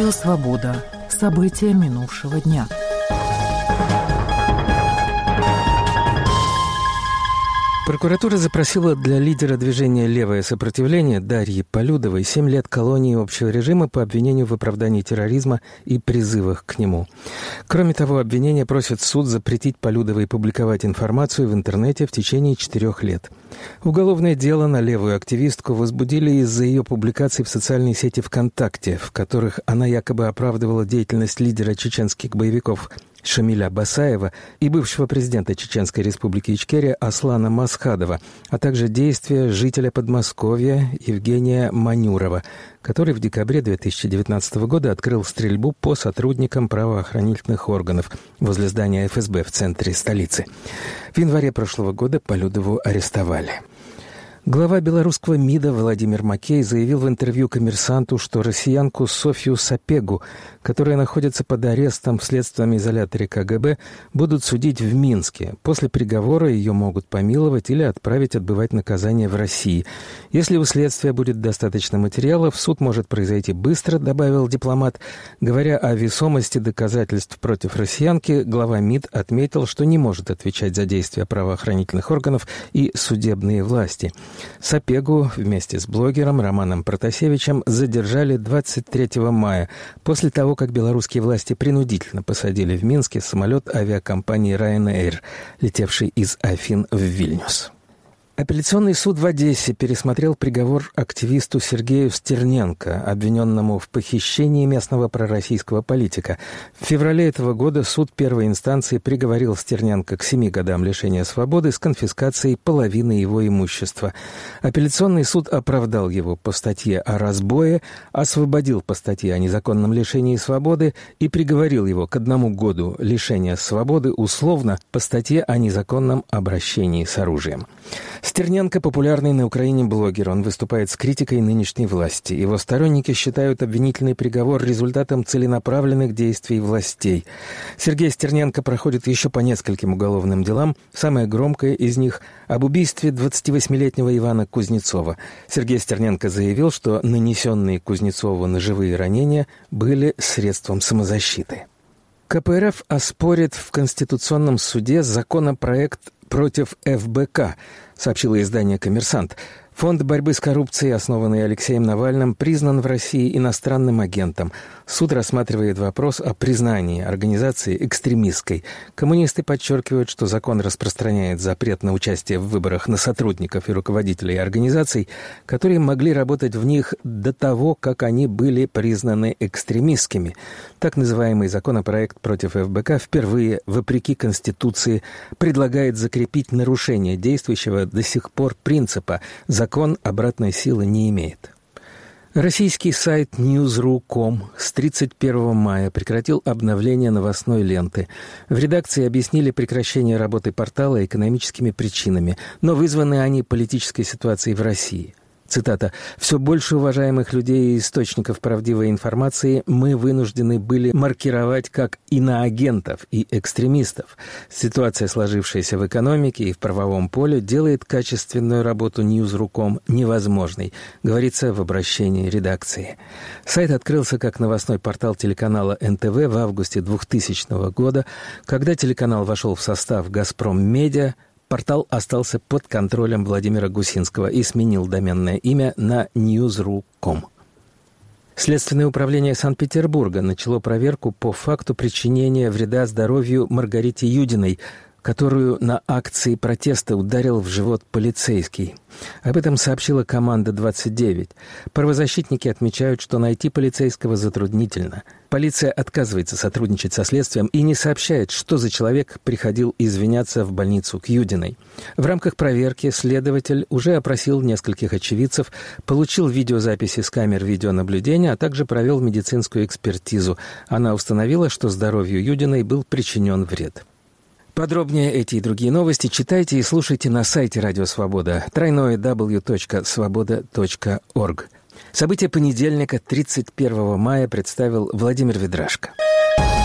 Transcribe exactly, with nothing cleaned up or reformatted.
Радио «Свобода». События минувшего дня. Прокуратура запросила для лидера движения «Левое сопротивление» Дарьи Полюдовой семь лет колонии общего режима по обвинению в оправдании терроризма и призывах к нему. Кроме того, обвинение просит суд запретить Полюдовой публиковать информацию в интернете в течение четырех лет. Уголовное дело на левую активистку возбудили из-за ее публикаций в социальной сети ВКонтакте, в которых она якобы оправдывала деятельность лидера чеченских боевиков Шамиля Басаева и бывшего президента Чеченской республики Ичкерия Аслана Масхадова, а также действия жителя Подмосковья Евгения Манюрова, который в декабре две тысячи девятнадцатого года открыл стрельбу по сотрудникам правоохранительных органов возле здания эф эс бэ в центре столицы. В январе прошлого года Полюдову арестовали. Глава белорусского МИДа Владимир Макей заявил в интервью «Коммерсанту», что россиянку Софью Сапегу, которая находится под арестом в следственном изоляторе ка гэ бэ, будут судить в Минске. После приговора ее могут помиловать или отправить отбывать наказание в России. Если у следствия будет достаточно материалов, суд может произойти быстро, добавил дипломат. Говоря о весомости доказательств против россиянки, глава МИД отметил, что не может отвечать за действия правоохранительных органов и судебные власти. Сапегу вместе с блогером Романом Протасевичем задержали двадцать третьего мая, после того, как белорусские власти принудительно посадили в Минске самолет авиакомпании Ryanair, летевший из Афин в Вильнюс. Апелляционный суд в Одессе пересмотрел приговор активисту Сергею Стерненко, обвиненному в похищении местного пророссийского политика. В феврале этого года суд первой инстанции приговорил Стерненко к семи годам лишения свободы с конфискацией половины его имущества. Апелляционный суд оправдал его по статье о разбое, освободил по статье о незаконном лишении свободы и приговорил его к одному году лишения свободы условно по статье о незаконном обращении с оружием. Стерненко – популярный на Украине блогер. Он выступает с критикой нынешней власти. Его сторонники считают обвинительный приговор результатом целенаправленных действий властей. Сергей Стерненко проходит еще по нескольким уголовным делам. Самое громкое из них – об убийстве двадцативосьмилетнего Ивана Кузнецова. Сергей Стерненко заявил, что нанесенные Кузнецову ножевые ранения были средством самозащиты. ка пэ эр эф оспорит в Конституционном суде законопроект против эф бэ ка, сообщило издание «Коммерсант». Фонд борьбы с коррупцией, основанный Алексеем Навальным, признан в России иностранным агентом. Суд рассматривает вопрос о признании организации экстремистской. Коммунисты подчеркивают, что закон распространяет запрет на участие в выборах на сотрудников и руководителей организаций, которые могли работать в них до того, как они были признаны экстремистскими. Так называемый законопроект против эф бэ ка впервые, вопреки Конституции, предлагает закрепить нарушение действующего до сих пор принципа «закон обратной силы не имеет». Российский сайт ньюс точка ру точка ком с тридцать первого мая прекратил обновление новостной ленты. В редакции объяснили прекращение работы портала экономическими причинами, но вызваны они политической ситуацией в России. Цитата. «Все больше уважаемых людей и источников правдивой информации мы вынуждены были маркировать как иноагентов и экстремистов. Ситуация, сложившаяся в экономике и в правовом поле, делает качественную работу ньюс точка ру точка ком невозможной», говорится в обращении редакции. Сайт открылся как новостной портал телеканала эн тэ вэ в августе двухтысячного года. Когда телеканал вошел в состав «Газпром Медиа», портал остался под контролем Владимира Гусинского и сменил доменное имя на ньюс точка ру точка ком. Следственное управление Санкт-Петербурга начало проверку по факту причинения вреда здоровью Маргарите Юдиной, которую на акции протеста ударил в живот полицейский. Об этом сообщила «Команда двадцать девять». Правозащитники отмечают, что найти полицейского затруднительно. Полиция отказывается сотрудничать со следствием и не сообщает, что за человек приходил извиняться в больницу к Юдиной. В рамках проверки следователь уже опросил нескольких очевидцев, получил видеозаписи с камер видеонаблюдения, а также провел медицинскую экспертизу. Она установила, что здоровью Юдиной был причинен вред. Подробнее эти и другие новости читайте и слушайте на сайте Радио Свобода дабл ю дабл ю дабл ю точка свобода точка орг. События понедельника, тридцать первого мая, представил Владимир Ведрашко.